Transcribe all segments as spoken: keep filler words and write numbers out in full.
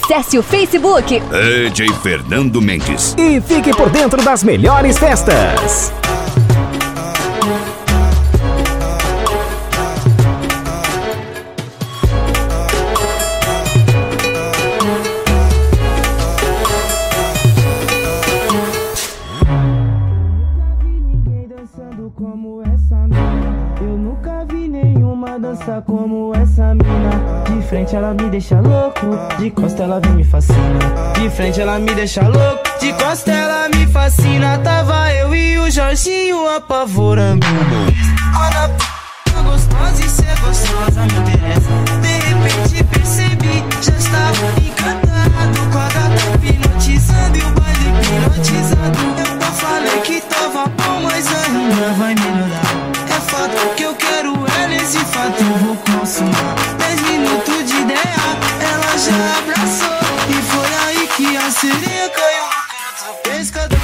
Acesse o Facebook D J Fernando Mendes e fique por dentro das melhores festas. Como essa mina, eu nunca vi nenhuma dança como essa mina. De frente ela me deixa louco, de costa ela vem me fascina. De frente ela me deixa louco, de costa ela me fascina. Tava eu e o Jorginho apavorando. Quando a p gostosa e ser gostosa me interessa. De repente percebi, já estava encantado com a gata hipnotizando e o baile hipnotizado. Eu falei que tava bom, mas ainda vai melhorar. É fato que eu quero ela, esse fato eu vou consumar. Dez minutos de ideia, ela já abraçou. E foi aí que a sereia caiu no canto do pescador.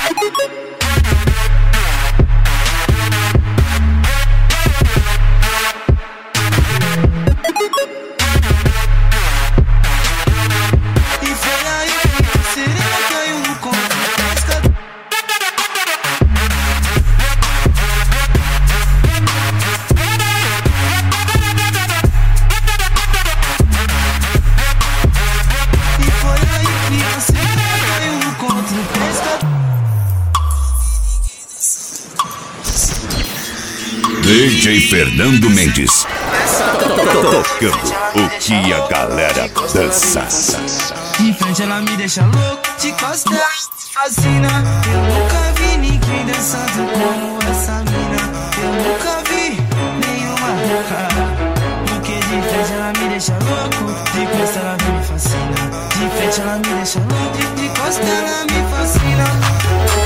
D J Fernando Mendes, tocando o que a galera dança. De frente ela me deixa louco, de costa ela me fascina. Eu nunca vi ninguém dançando como essa mina. Eu nunca vi nenhuma. Porque de frente ela me deixa louco, de costa ela me fascina. De frente ela me deixa louco, de, de costa ela me fascina.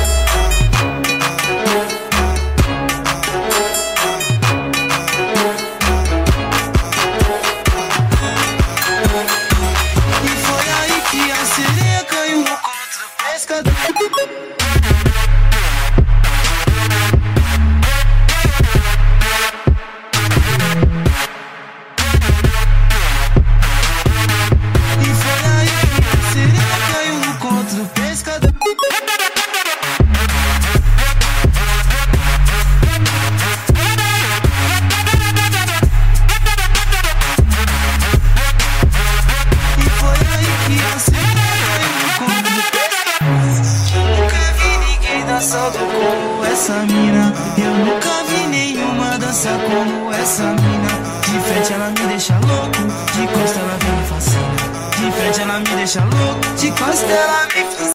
Como essa mina, eu nunca vi nenhuma dança como essa mina. De frente ela me deixa louco, de costa ela vem me fascina. De frente ela me deixa louco, de costa ela me fascina.